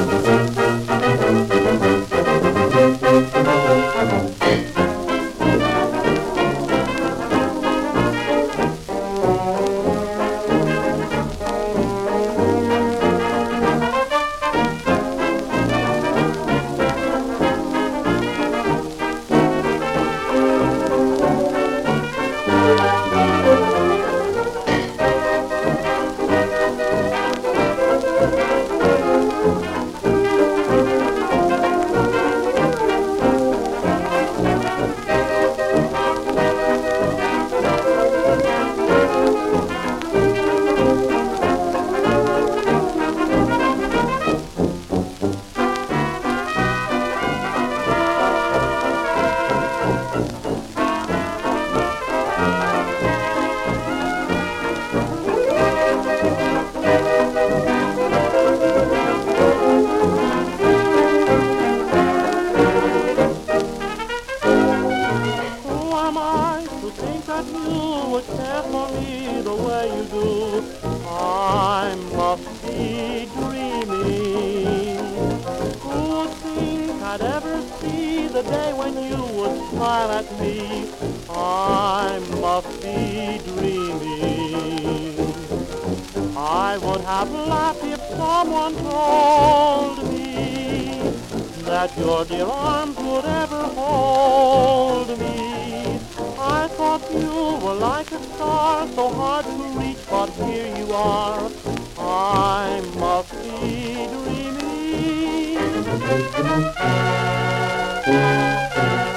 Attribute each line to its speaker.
Speaker 1: You would care for me the way you do. I must be dreaming. Who would think I'd ever see the day when you would smile at me? I must be dreaming. I would have laughed if someone told me that your dear arms would ever hold me. I thought you were like a star, so hard to reach, but here you are. I must be dreaming.